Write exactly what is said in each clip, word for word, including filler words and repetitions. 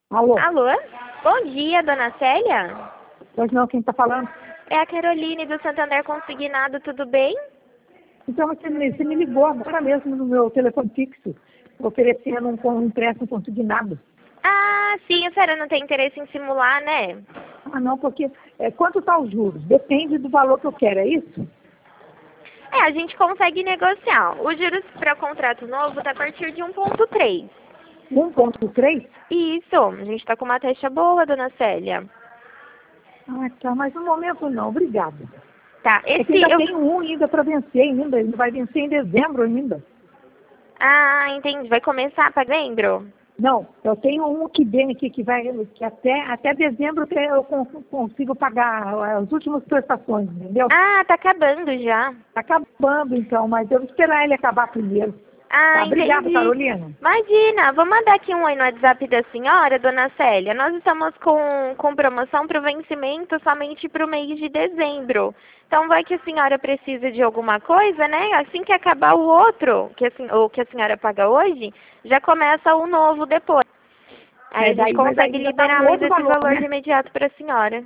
Alô? Alô? Bom dia, dona Célia? Pois não, quem está falando? É a Caroline do Santander Consignado, tudo bem? Então você me, você me ligou agora mesmo no meu telefone fixo, oferecendo um, um empréstimo consignado. Ah, sim, a senhora não tem interesse em simular, né? Ah, não, porque é, quanto está os juros? Depende do valor que eu quero, é isso? É, a gente consegue negociar. Os juros para contrato novo tá a partir de um ponto três. um ponto três? Isso, a gente tá com uma taxa boa, dona Célia. Ah, tá, mas no momento não, obrigada. Tá, É que esse ainda eu... tem um ainda para vencer ainda, ele vai vencer em dezembro ainda. Ah, entendi. Vai começar a pagar lembro? Não, eu tenho um que vem aqui que vai, que até, até dezembro eu con- consigo pagar as últimas prestações, entendeu? Ah, tá acabando já. Tá acabando então, mas eu vou esperar ele acabar primeiro. Ah, Tá, obrigada, entendi. Carolina. Imagina, vou mandar aqui um oi no WhatsApp da senhora, dona Célia. Nós estamos com, com promoção para o vencimento somente para o mês de dezembro. Então vai que a senhora precisa de alguma coisa, né? Assim que acabar o outro, que a, sen- o que a senhora paga hoje, já começa o novo depois. Aí É, a gente daí, mas consegue aí já tá liberar um mais outro esse valor, valor de né? imediato para a senhora.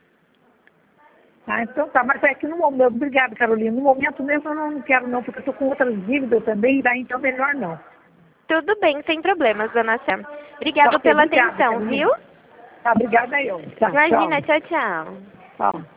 Ah, então tá, mas é que no momento, obrigada, Carolina. No momento mesmo eu não quero não, porque eu tô com outras dívidas também, daí então melhor não. Tudo bem, sem problemas, dona Célia. Tá, Obrigada ok, pela obrigada, atenção, Carolina. viu? Tá, obrigada eu. Tá, tchau. Imagina, tchau, tchau. Tchau.